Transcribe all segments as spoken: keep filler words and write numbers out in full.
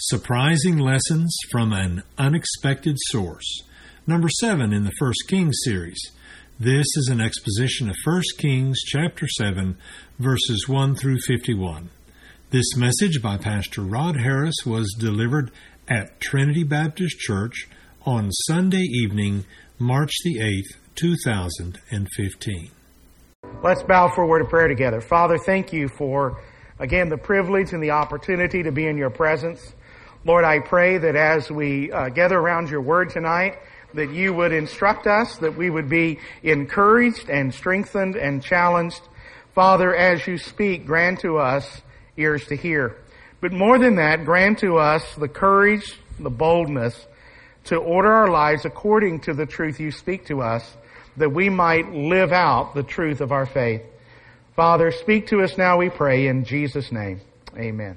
Surprising Lessons from an Unexpected Source. Number seven in the First Kings series. This is an exposition of First Kings chapter seven, verses one through fifty-one. This message by Pastor Rod Harris was delivered at Trinity Baptist Church on Sunday evening, March the eighth, two thousand fifteen. Let's bow for a word of prayer together. Father, thank you for, again, the privilege and the opportunity to be in your presence. Lord, I pray that as we uh, gather around your word tonight, that you would instruct us, that we would be encouraged and strengthened and challenged. Father, as you speak, grant to us ears to hear. But more than that, grant to us the courage, the boldness to order our lives according to the truth you speak to us, that we might live out the truth of our faith. Father, speak to us now, we pray, in Jesus' name. Amen.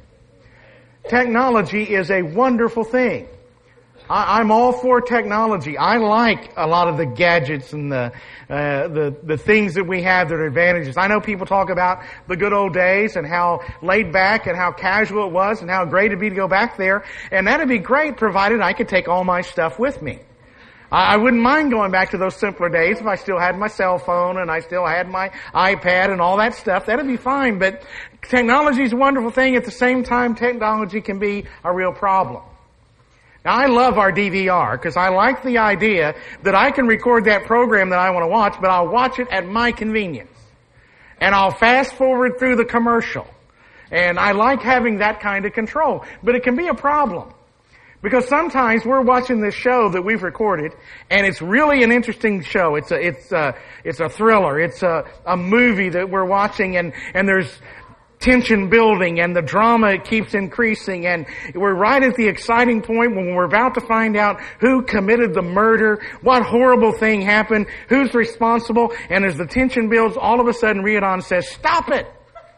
Technology is a wonderful thing. I, I'm all for technology. I like a lot of the gadgets and the, uh, the the things that we have that are advantages. I know people talk about the good old days and how laid back and how casual it was and how great it'd be to go back there. And that'd be great provided I could take all my stuff with me. I wouldn't mind going back to those simpler days if I still had my cell phone and I still had my iPad and all that stuff. That'd be fine. But technology is a wonderful thing. At the same time, technology can be a real problem. Now, I love our D V R because I like the idea that I can record that program that I want to watch, but I'll watch it at my convenience. And I'll fast forward through the commercial. And I like having that kind of control. But it can be a problem. Because sometimes we're watching this show that we've recorded, and it's really an interesting show. It's a, it's a, it's a thriller. It's a, a movie that we're watching, and, and there's tension building, and the drama keeps increasing, and we're right at the exciting point when we're about to find out who committed the murder, what horrible thing happened, who's responsible, and as the tension builds, all of a sudden Riordan says, "Stop it!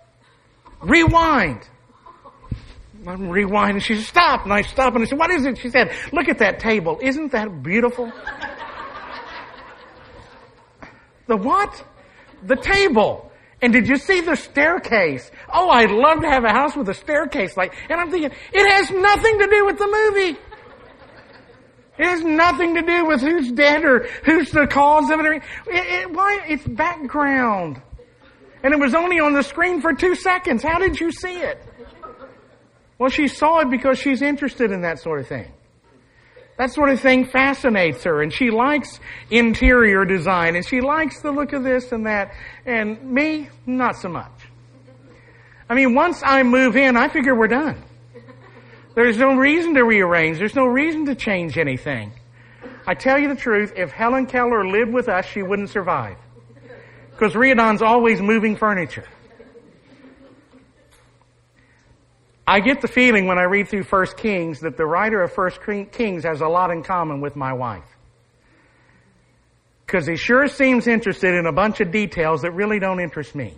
Rewind!" I'm rewinding. She said, "Stop." And I stop and I said, "What is it?" She said, "Look at that table. Isn't that beautiful?" The what? The table. And did you see the staircase? Oh, I'd love to have a house with a staircase like, and I'm thinking, it has nothing to do with the movie. It has nothing to do with who's dead or who's the cause of it. It, it why? It's background. And it was only on the screen for two seconds. How did you see it? Well, she saw it because she's interested in that sort of thing. That sort of thing fascinates her, and she likes interior design, and she likes the look of this and that, and me, not so much. I mean, once I move in, I figure we're done. There's no reason to rearrange. There's no reason to change anything. I tell you the truth, if Helen Keller lived with us, she wouldn't survive. Because Riordan's always moving furniture. I get the feeling when I read through First Kings that the writer of First Kings has a lot in common with my wife. Because he sure seems interested in a bunch of details that really don't interest me.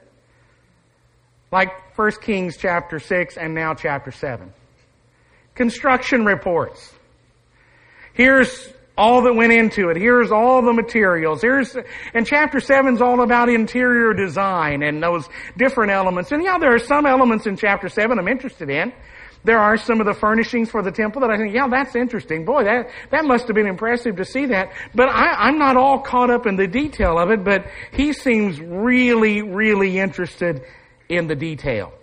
Like First Kings chapter six and now chapter seven. Construction reports. Here's all that went into it. Here's all the materials. Here's, and chapter seven's all about interior design and those different elements. And yeah, there are some elements in chapter seven I'm interested in. There are some of the furnishings for the temple that I think, yeah, that's interesting. Boy, that, that must have been impressive to see that. But I, I'm not all caught up in the detail of it, but he seems really, really interested in the detail.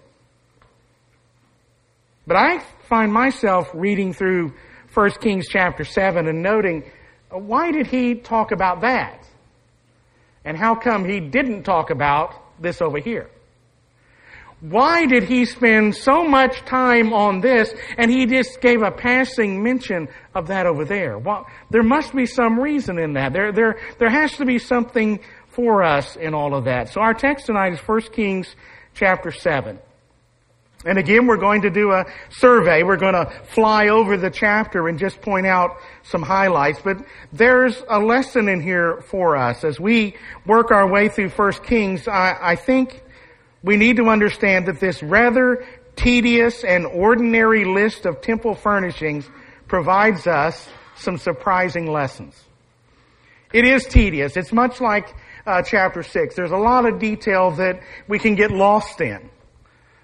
But I find myself reading through First Kings chapter seven and noting, why did he talk about that? And how come he didn't talk about this over here? Why did he spend so much time on this and he just gave a passing mention of that over there? Well, there must be some reason in that. There, there, there has to be something for us in all of that. So our text tonight is First Kings chapter seven. And again, we're going to do a survey. We're going to fly over the chapter and just point out some highlights. But there's a lesson in here for us. As we work our way through First Kings, I, I think we need to understand that this rather tedious and ordinary list of temple furnishings provides us some surprising lessons. It is tedious. It's much like uh, chapter six. There's a lot of detail that we can get lost in.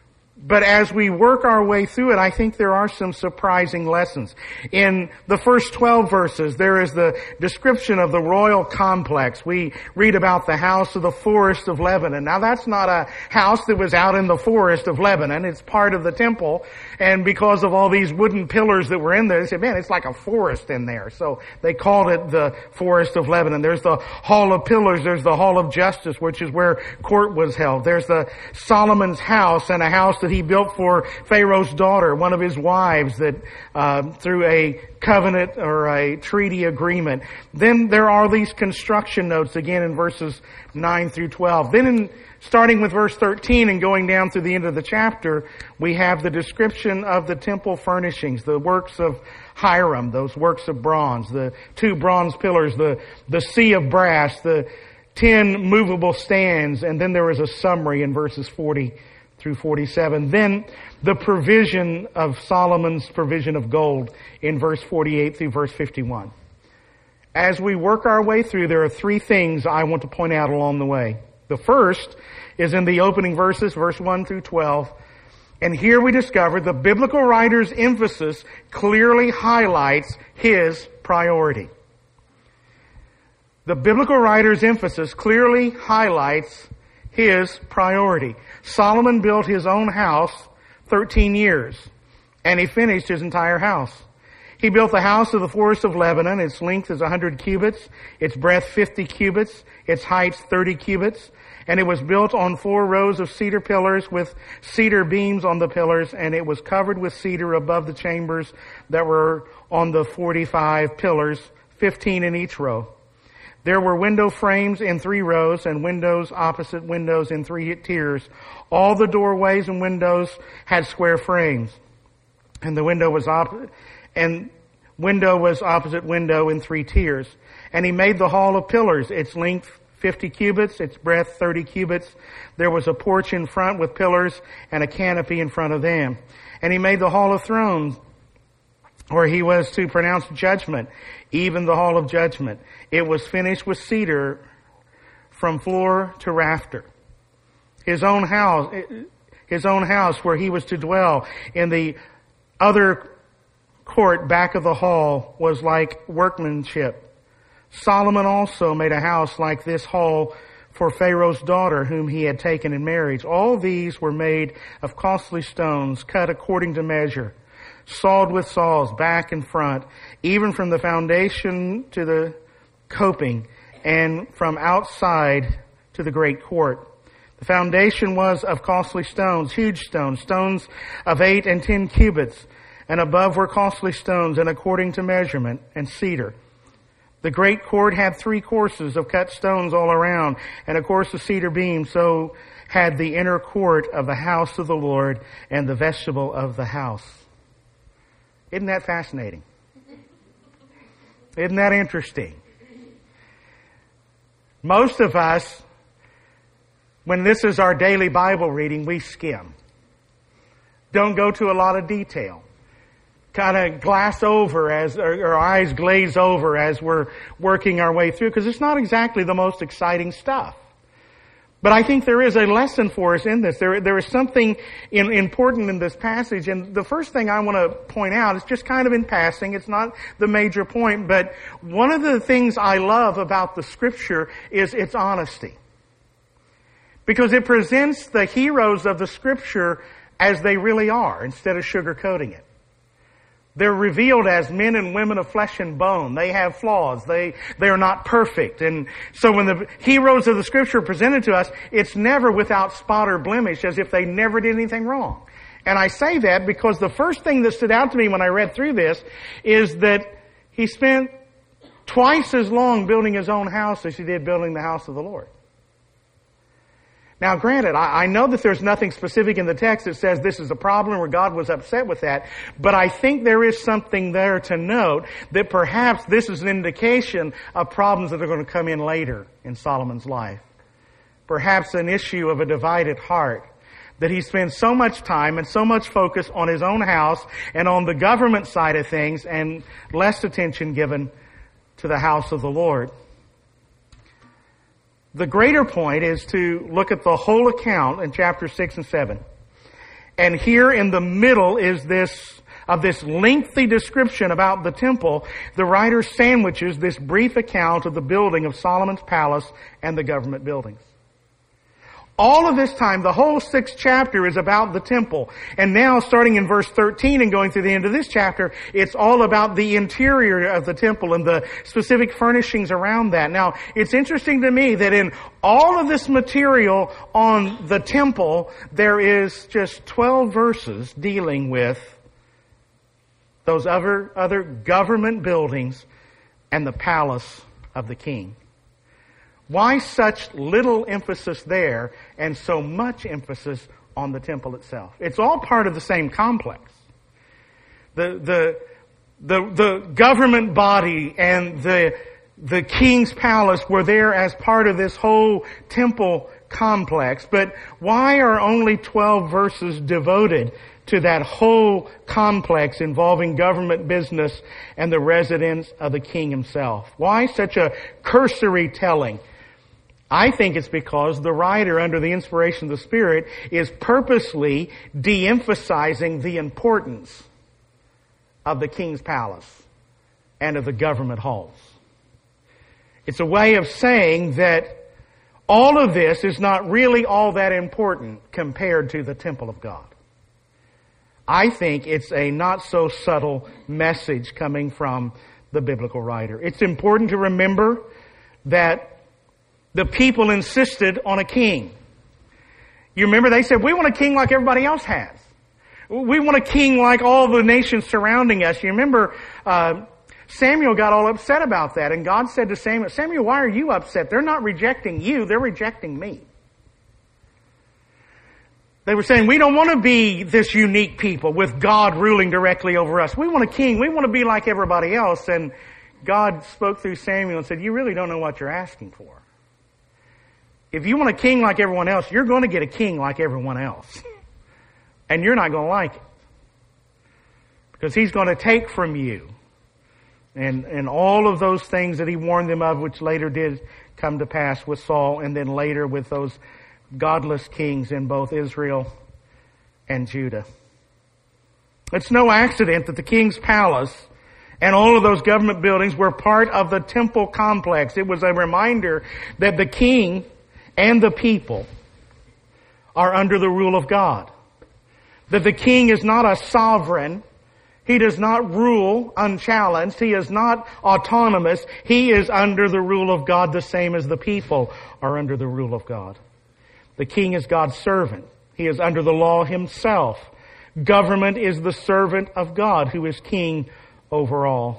But as we work our way through it, I think there are some surprising lessons. In the first twelve verses, there is the description of the royal complex. We read about the house of the forest of Lebanon. Now that's not a house that was out in the forest of Lebanon. It's part of the temple. And because of all these wooden pillars that were in there, they said, man, it's like a forest in there. So they called it the forest of Lebanon. There's the hall of pillars. There's the hall of justice, which is where court was held. There's the Solomon's house, and a house that he built for Pharaoh's daughter, one of his wives, that uh, through a covenant or a treaty agreement. Then there are these construction notes again in verses nine through twelve. Then in starting with verse thirteen and going down through the end of the chapter, we have the description of the temple furnishings, the works of Hiram, those works of bronze, the two bronze pillars, the, the sea of brass, the ten movable stands, and then there is a summary in verses forty through forty-seven. Then the provision of Solomon's provision of gold in verse forty-eight through verse fifty-one. As we work our way through, there are three things I want to point out along the way. The first is in the opening verses, verse one through twelve. And here we discover the biblical writer's emphasis clearly highlights his priority. The biblical writer's emphasis clearly highlights his priority. Solomon built his own house thirteen years, and he finished his entire house. He built the house of the forest of Lebanon. Its length is one hundred cubits, its breadth fifty cubits, its height thirty cubits, and it was built on four rows of cedar pillars with cedar beams on the pillars, and it was covered with cedar above the chambers that were on the forty-five pillars, fifteen in each row. There were window frames in three rows and windows opposite windows in three tiers. All the doorways and windows had square frames, and the window was op- and window was opposite window in three tiers. And he made the hall of pillars, its length fifty cubits, its breadth thirty cubits. There was a porch in front with pillars and a canopy in front of them. And he made the hall of thrones, where he was to pronounce judgment, even the hall of judgment. It was finished with cedar from floor to rafter. His own house, his own house where he was to dwell in the other court back of the hall was like workmanship. Solomon also made a house like this hall for Pharaoh's daughter, whom he had taken in marriage. All these were made of costly stones, cut according to measure, sawed with saws back and front, even from the foundation to the coping, and from outside to the great court. The foundation was of costly stones, huge stones, stones of eight and ten cubits, and above were costly stones, and according to measurement, and cedar. The great court had three courses of cut stones all around, and a course of cedar beams. So had the inner court of the house of the Lord and the vestibule of the house. Isn't that fascinating? Isn't that interesting? Most of us, when this is our daily Bible reading, we skim. Don't go to a lot of detail. Kind of glass over as, or our eyes glaze over as we're working our way through, because it's not exactly the most exciting stuff. But I think there is a lesson for us in this. There, there is something in, important in this passage, and the first thing I want to point out is just kind of in passing. It's not the major point, but one of the things I love about the Scripture is its honesty. Because it presents the heroes of the Scripture as they really are, instead of sugarcoating it. They're revealed as men and women of flesh and bone. They have flaws. They, they are not perfect. And so when the heroes of the Scripture are presented to us, it's never without spot or blemish, as if they never did anything wrong. And I say that because the first thing that stood out to me when I read through this is that he spent twice as long building his own house as he did building the house of the Lord. Now, granted, I, I know that there's nothing specific in the text that says this is a problem or God was upset with that, but I think there is something there to note that perhaps this is an indication of problems that are going to come in later in Solomon's life. Perhaps an issue of a divided heart, that he spends so much time and so much focus on his own house and on the government side of things and less attention given to the house of the Lord. The greater point is to look at the whole account in chapter six and seven. And here in the middle is this, of this lengthy description about the temple, the writer sandwiches this brief account of the building of Solomon's palace and the government buildings. All of this time, the whole sixth chapter is about the temple. And now, starting in verse thirteen and going through the end of this chapter, it's all about the interior of the temple and the specific furnishings around that. Now, it's interesting to me that in all of this material on the temple, there is just twelve verses dealing with those other, other government buildings and the palace of the king. Why such little emphasis there and so much emphasis on the temple itself? It's all part of the same complex. The, the, the, the government body and the, the king's palace were there as part of this whole temple complex. But why are only twelve verses devoted to that whole complex involving government business and the residence of the king himself? Why such a cursory telling? I think it's because the writer, under the inspiration of the Spirit, is purposely de-emphasizing the importance of the king's palace and of the government halls. It's a way of saying that all of this is not really all that important compared to the temple of God. I think it's a not so subtle message coming from the biblical writer. It's important to remember that the people insisted on a king. You remember they said, we want a king like everybody else has. We want a king like all the nations surrounding us. You remember uh, Samuel got all upset about that, and God said to Samuel, Samuel, why are you upset? They're not rejecting you, they're rejecting me. They were saying, we don't want to be this unique people with God ruling directly over us. We want a king. We want to be like everybody else. And God spoke through Samuel and said, you really don't know what you're asking for. If you want a king like everyone else, you're going to get a king like everyone else. And you're not going to like it. Because he's going to take from you. And, and all of those things that he warned them of, which later did come to pass with Saul, and then later with those godless kings in both Israel and Judah. It's no accident that the king's palace and all of those government buildings were part of the temple complex. It was a reminder that the king and the people are under the rule of God. That the king is not a sovereign. He does not rule unchallenged. He is not autonomous. He is under the rule of God, the same as the people are under the rule of God. The king is God's servant. He is under the law himself. Government is the servant of God, who is king over all.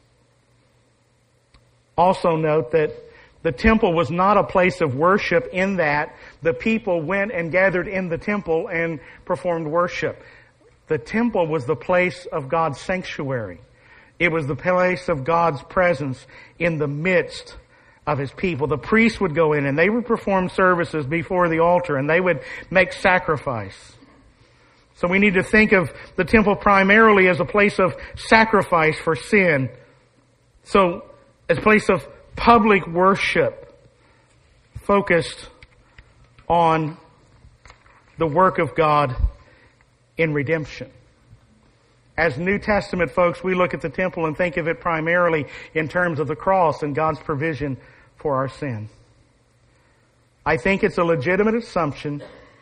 Also note that the temple was not a place of worship in that the people went and gathered in the temple and performed worship. The temple was the place of God's sanctuary. It was the place of God's presence in the midst of His people. The priests would go in and they would perform services before the altar and they would make sacrifice. So we need to think of the temple primarily as a place of sacrifice for sin. So, as a place of public worship focused on the work of God in redemption. As New Testament folks, we look at the temple and think of it primarily in terms of the cross and God's provision for our sin. I think it's a legitimate assumption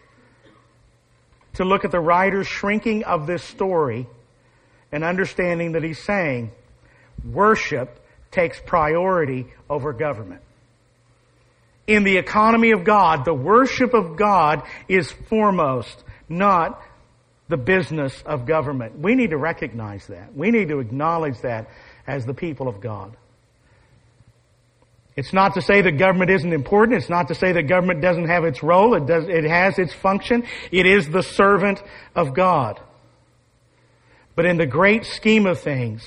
to look at the writer's shrinking of this story and understanding that he's saying worship takes priority over government. In the economy of God, the worship of God is foremost, not the business of government. We need to recognize that. We need to acknowledge that as the people of God. It's not to say that government isn't important. It's not to say that government doesn't have its role. It does, it has its function. It is the servant of God. But in the great scheme of things,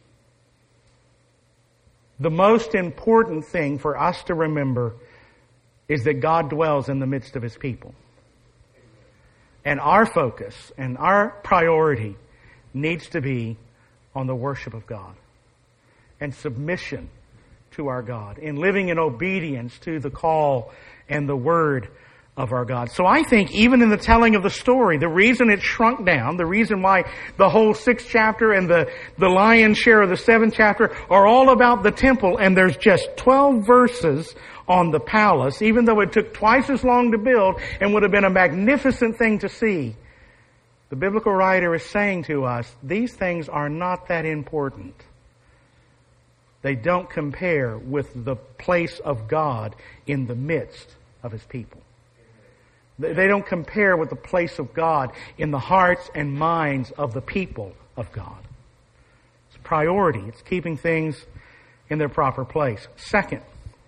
the most important thing for us to remember is that God dwells in the midst of His people. And our focus and our priority needs to be on the worship of God and submission to our God, in living in obedience to the call and the word of our God. So I think even in the telling of the story, the reason it shrunk down, the reason why the whole sixth chapter and the, the lion's share of the seventh chapter are all about the temple, and there's just twelve verses on the palace, even though it took twice as long to build and would have been a magnificent thing to see. The biblical writer is saying to us, these things are not that important. They don't compare with the place of God in the midst of His people. They don't compare with the place of God in the hearts and minds of the people of God. It's a priority. It's keeping things in their proper place. Second,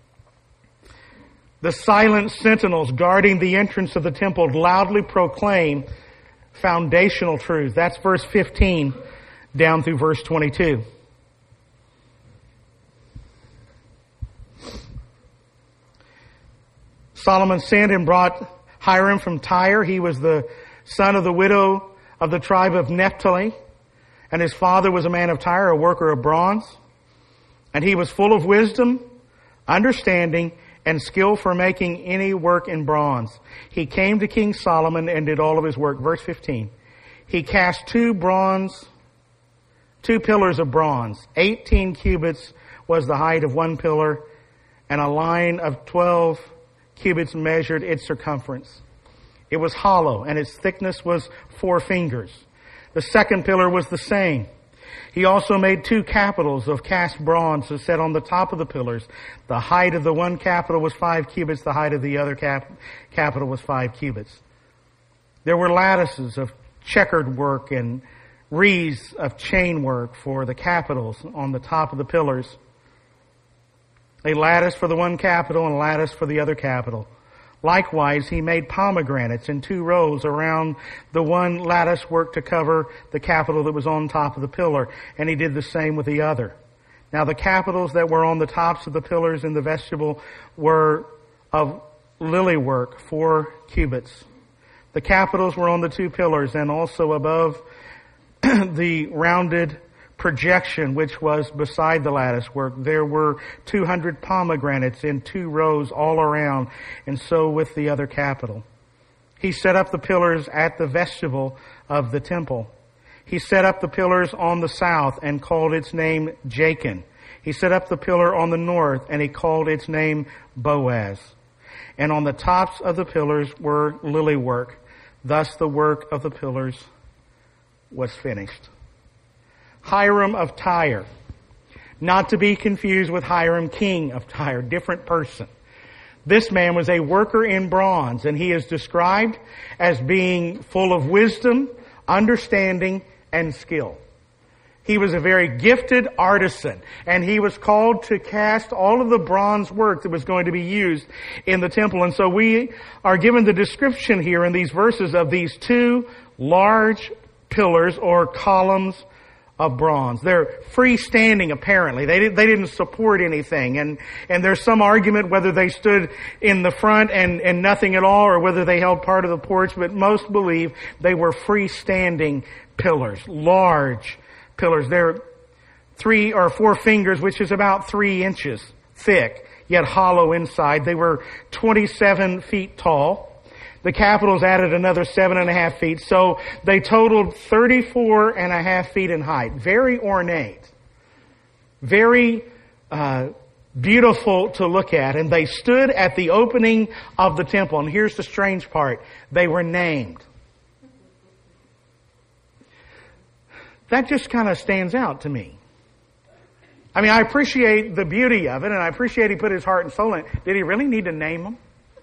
the silent sentinels guarding the entrance of the temple loudly proclaim foundational truths. That's verse fifteen down through verse twenty-two. Solomon sent and brought Hiram from Tyre. He was the son of the widow of the tribe of Naphtali, and his father was a man of Tyre, a worker of bronze. And he was full of wisdom, understanding, and skill for making any work in bronze. He came to King Solomon and did all of his work. Verse fifteen. He cast two bronze, two pillars of bronze. Eighteen cubits was the height of one pillar, and a line of twelve cubits measured its circumference. It was hollow, and its thickness was four fingers. The second pillar was the same. He also made two capitals of cast bronze to set on the top of the pillars. The height of the one capital was five cubits. The height of the other cap- capital was five cubits. There were lattices of checkered work and wreaths of chain work for the capitals on the top of the pillars. A lattice for the one capital and a lattice for the other capital. Likewise, he made pomegranates in two rows around the one lattice work to cover the capital that was on top of the pillar, and he did the same with the other. Now the capitals that were on the tops of the pillars in the vestibule were of lily work, four cubits. The capitals were on the two pillars, and also above the rounded projection which was beside the lattice work, there were two hundred pomegranates in two rows all around, and so with the other capital. He set up the pillars at the vestibule of the temple. He set up the pillars on the south and called its name Jachin. He set up the pillar on the north, and he called its name Boaz. And on the tops of the pillars were lily work. Thus the work of the pillars was finished. Hiram of Tyre, not to be confused with Hiram, king of Tyre, different person. This man was a worker in bronze, and he is described as being full of wisdom, understanding, and skill. He was a very gifted artisan, and he was called to cast all of the bronze work that was going to be used in the temple. And so we are given the description here in these verses of these two large pillars or columns of bronze. They're freestanding, apparently. They, did, they didn't support anything. And, and there's some argument whether they stood in the front and, and nothing at all, or whether they held part of the porch, but most believe they were freestanding pillars, large pillars. They're three or four fingers, which is about three inches thick, yet hollow inside. They were twenty-seven feet tall. The capitals added another seven and a half feet, so they totaled thirty-four and a half feet in height. Very ornate. Very uh, beautiful to look at. And they stood at the opening of the temple. And here's the strange part. They were named. That just kind of stands out to me. I mean, I appreciate the beauty of it, and I appreciate he put his heart and soul in it. Did he really need to name them?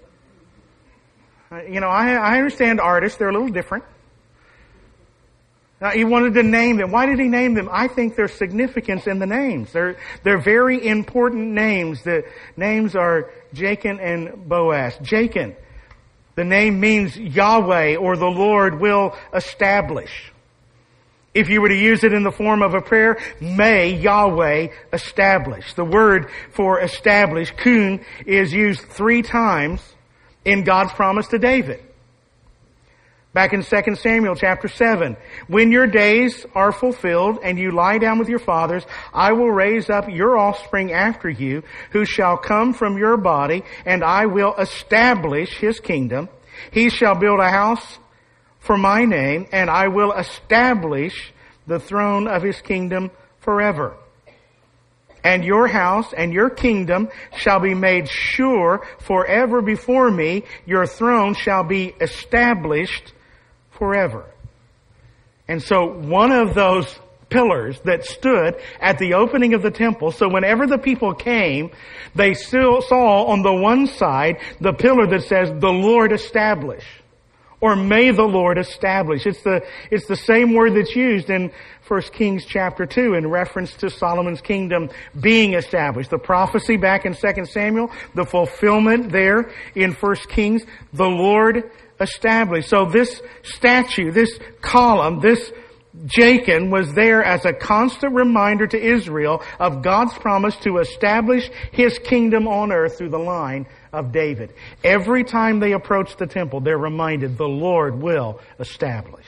You know, I, I understand artists, they're a little different. Now, he wanted to name them. Why did he name them? I think there's significance in the names. They're, they're very important names. The names are Jachin and Boaz. Jachin, the name means Yahweh or the Lord will establish. If you were to use it in the form of a prayer, may Yahweh establish. The word for establish, kun, is used three times in God's promise to David. Back in Second Samuel chapter seven, when your days are fulfilled and you lie down with your fathers, I will raise up your offspring after you, who shall come from your body, and I will establish his kingdom. He shall build a house for my name, and I will establish the throne of his kingdom forever. And your house and your kingdom shall be made sure forever before me. Your throne shall be established forever. And so one of those pillars that stood at the opening of the temple, so whenever the people came, they still saw on the one side the pillar that says, the Lord establish. Or may the Lord establish. It's the, it's the same word that's used in First Kings chapter two in reference to Solomon's kingdom being established. The prophecy back in Second Samuel, the fulfillment there in First Kings, the Lord established. So this statue, this column, this Jachin was there as a constant reminder to Israel of God's promise to establish His kingdom on earth through the line of David. Every time they approach the temple, they're reminded the Lord will establish.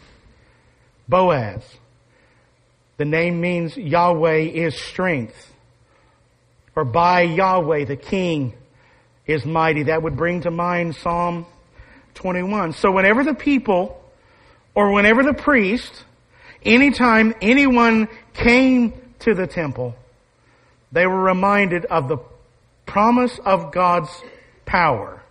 Boaz. The name means Yahweh is strength. Or by Yahweh the King is mighty. That would bring to mind Psalm twenty-one. So whenever the people, or whenever the priest, anytime anyone came to the temple, they were reminded of the promise of God's power.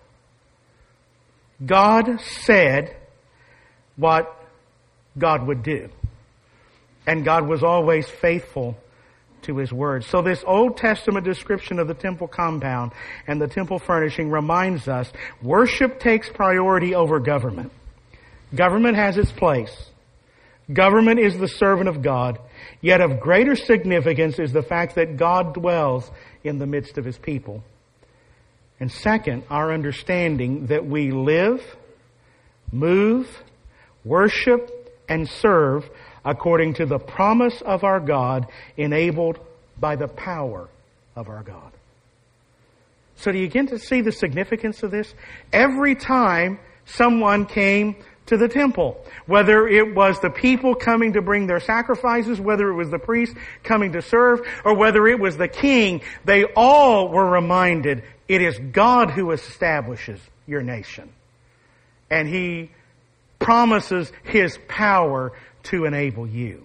God said what God would do. And God was always faithful to His word. So this Old Testament description of the temple compound and the temple furnishing reminds us worship takes priority over government. Government has its place. Government is the servant of God. Yet of greater significance is the fact that God dwells in the midst of His people. And second, our understanding that we live, move, worship, and serve according to the promise of our God, enabled by the power of our God. So do you get to see the significance of this? Every time someone came to the temple, whether it was the people coming to bring their sacrifices, whether it was the priest coming to serve, or whether it was the king, they all were reminded it is God who establishes your nation. And He promises His power to enable you.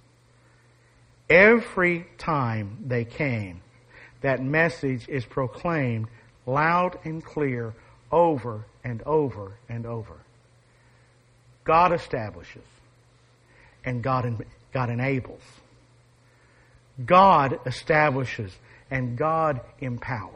Every time they came, that message is proclaimed loud and clear over and over and over. God establishes and God, God enables. God establishes and God empowers.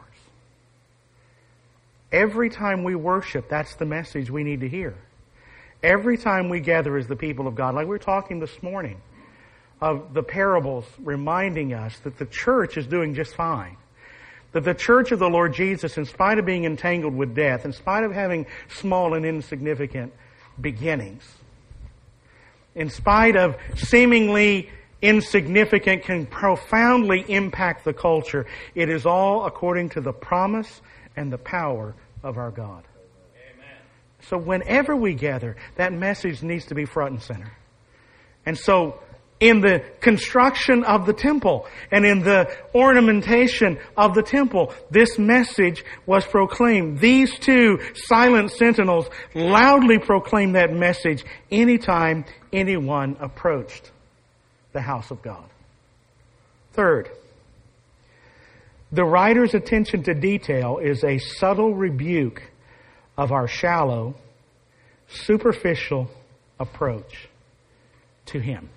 Every time we worship, that's the message we need to hear. Every time we gather as the people of God, like we were talking this morning of the parables reminding us that the church is doing just fine. That the church of the Lord Jesus, in spite of being entangled with death, in spite of having small and insignificant beginnings, in spite of seemingly insignificant, can profoundly impact the culture, it is all according to the promise and the power of our God. So whenever we gather, that message needs to be front and center. And so in the construction of the temple and in the ornamentation of the temple, this message was proclaimed. These two silent sentinels loudly proclaimed that message anytime anyone approached the house of God. Third, the writer's attention to detail is a subtle rebuke of our shallow, superficial approach to Him.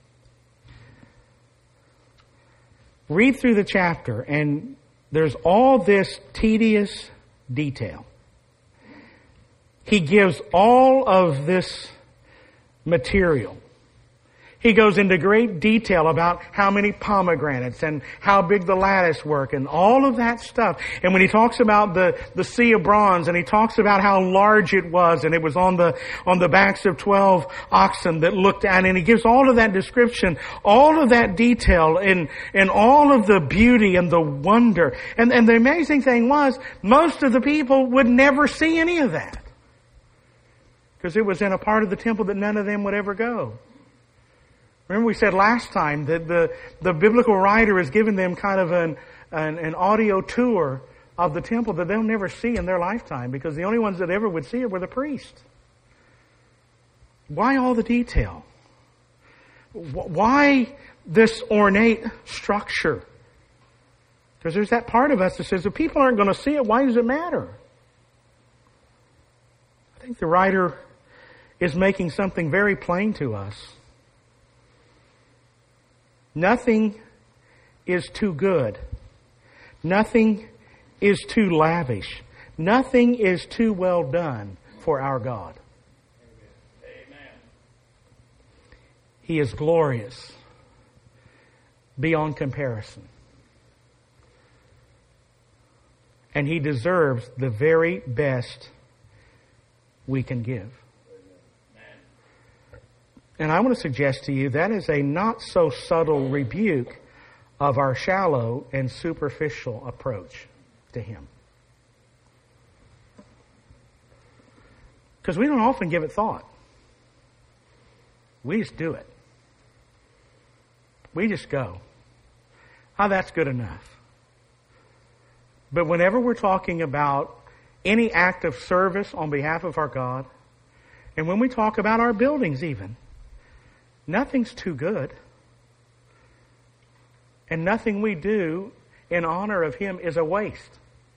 Read through the chapter and there's all this tedious detail. He gives all of this material. He goes into great detail about how many pomegranates and how big the lattice work and all of that stuff. And when he talks about the, the sea of bronze and he talks about how large it was and it was on the, on the backs of twelve oxen that looked at it, and he gives all of that description, all of that detail and, and all of the beauty and the wonder. And, and the amazing thing was, most of the people would never see any of that. Because it was in a part of the temple that none of them would ever go. Remember we said last time that the, the biblical writer has given them kind of an, an, an audio tour of the temple that they'll never see in their lifetime, because the only ones that ever would see it were the priests. Why all the detail? Why this ornate structure? Because there's that part of us that says, if people aren't going to see it, why does it matter? I think the writer is making something very plain to us. Nothing is too good. Nothing is too lavish. Nothing is too well done for our God. Amen. He is glorious beyond comparison. And He deserves the very best we can give. And I want to suggest to you that is a not so subtle rebuke of our shallow and superficial approach to Him. Because we don't often give it thought. We just do it. We just go, oh, that's good enough. But whenever we're talking about any act of service on behalf of our God, and when we talk about our buildings even, nothing's too good. And nothing we do in honor of Him is a waste.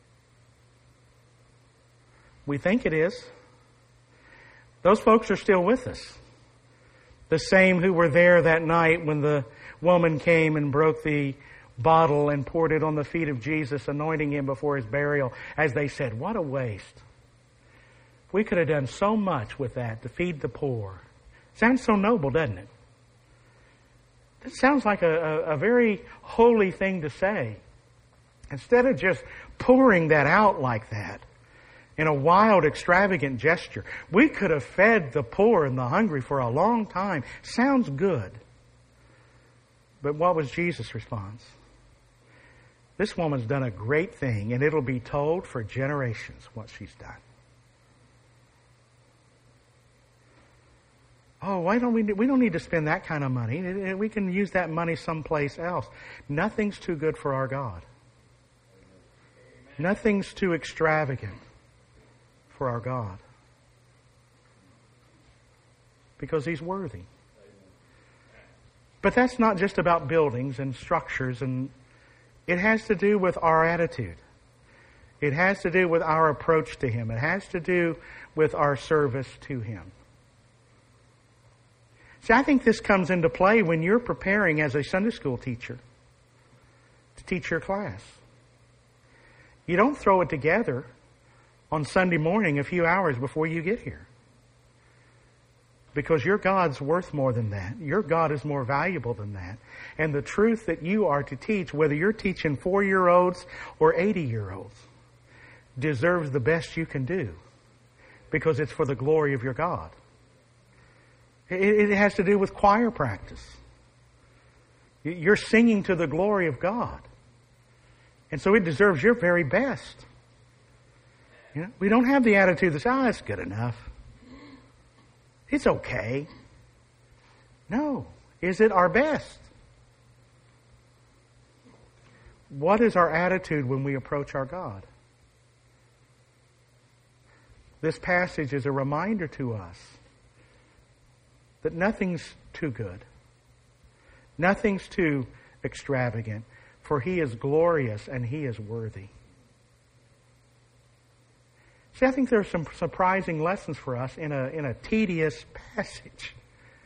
We think it is. Those folks are still with us. The same who were there that night when the woman came and broke the bottle and poured it on the feet of Jesus, anointing Him before His burial, as they said, what a waste. We could have done so much with that to feed the poor. Sounds so noble, doesn't it? It sounds like a, a, a very holy thing to say. Instead of just pouring that out like that in a wild, extravagant gesture, we could have fed the poor and the hungry for a long time. Sounds good. But what was Jesus' response? This woman's done a great thing, and it'll be told for generations what she's done. Oh, why don't we? We don't need to spend that kind of money. We can use that money someplace else. Nothing's too good for our God. Amen. Nothing's too extravagant for our God, because He's worthy. But that's not just about buildings and structures, and it has to do with our attitude. It has to do with our approach to Him. It has to do with our service to Him. See, I think this comes into play when you're preparing as a Sunday school teacher to teach your class. You don't throw it together on Sunday morning a few hours before you get here. Because your God's worth more than that. Your God is more valuable than that. And the truth that you are to teach, whether you're teaching four-year-olds or eighty-year-olds, deserves the best you can do. Because it's for the glory of your God. It has to do with choir practice. You're singing to the glory of God. And so it deserves your very best. You know, we don't have the attitude that, oh, it's good enough. It's okay. No. Is it our best? What is our attitude when we approach our God? This passage is a reminder to us that nothing's too good. Nothing's too extravagant, for He is glorious and He is worthy. See, I think there are some surprising lessons for us in a, in a tedious passage.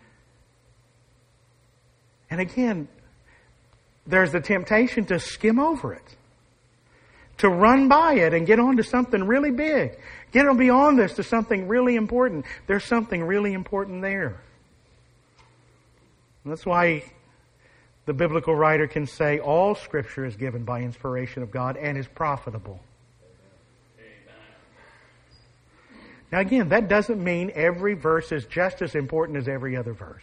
And again, there's the temptation to skim over it, to run by it and get on to something really big. Get on beyond this to something really important. There's something really important there. And that's why the biblical writer can say all Scripture is given by inspiration of God and is profitable. Now again, that doesn't mean every verse is just as important as every other verse.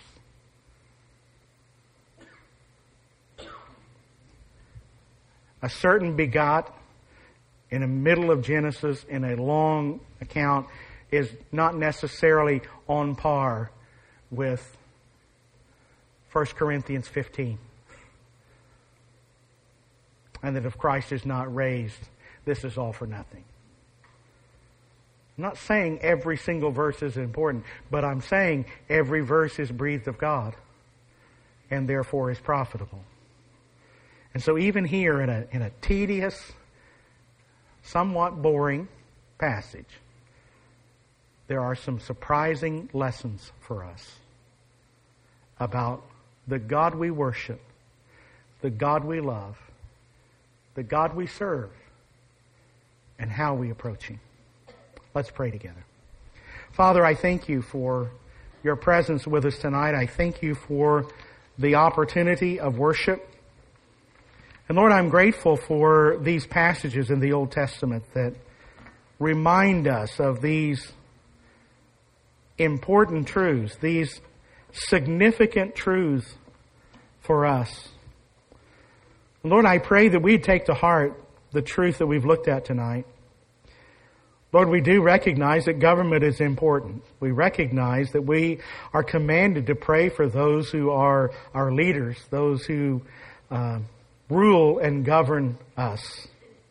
A certain begot in the middle of Genesis in a long account is not necessarily on par with First Corinthians fifteen. And that if Christ is not raised, this is all for nothing. I'm not saying every single verse is important, but I'm saying every verse is breathed of God and therefore is profitable. And so even here in a, in a tedious, somewhat boring passage, there are some surprising lessons for us about the God we worship, the God we love, the God we serve, and how we approach Him. Let's pray together. Father, I thank You for Your presence with us tonight. I thank You for the opportunity of worship. And Lord, I'm grateful for these passages in the Old Testament that remind us of these important truths, these significant truths for us. Lord, I pray that we'd take to heart the truth that we've looked at tonight. Lord, we do recognize that government is important. We recognize that we are commanded to pray for those who are our leaders, those who uh, rule and govern us.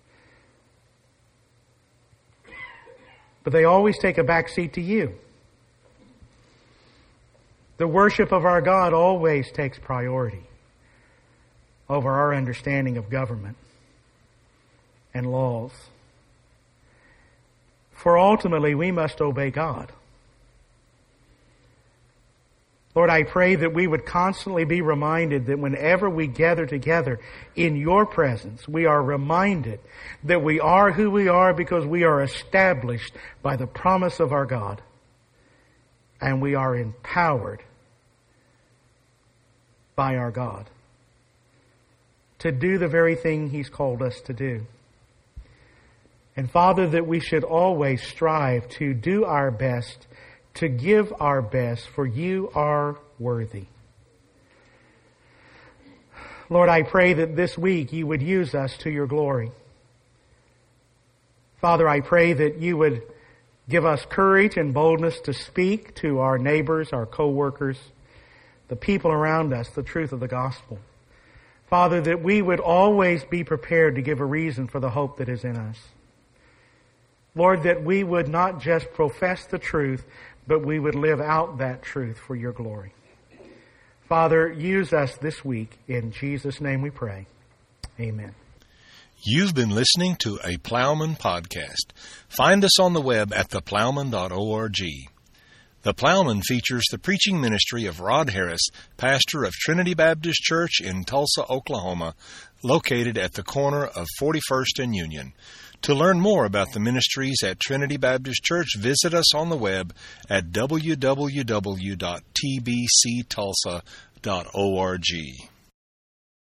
But they always take a back seat to You. The worship of our God always takes priority over our understanding of government and laws. For ultimately, we must obey God. Lord, I pray that we would constantly be reminded that whenever we gather together in Your presence, we are reminded that we are who we are because we are established by the promise of our God. And we are empowered by our God to do the very thing He's called us to do. And Father, that we should always strive to do our best, to give our best, for You are worthy. Lord, I pray that this week You would use us to Your glory. Father, I pray that You would give us courage and boldness to speak to our neighbors, our co-workers, the people around us, the truth of the gospel. Father, that we would always be prepared to give a reason for the hope that is in us. Lord, that we would not just profess the truth, but we would live out that truth for Your glory. Father, use us this week. In Jesus' name we pray. Amen. You've been listening to a Plowman podcast. Find us on the web at the plowman dot org. The Plowman features the preaching ministry of Rod Harris, pastor of Trinity Baptist Church in Tulsa, Oklahoma, located at the corner of forty-first and Union. To learn more about the ministries at Trinity Baptist Church, visit us on the web at w w w dot t b c tulsa dot org.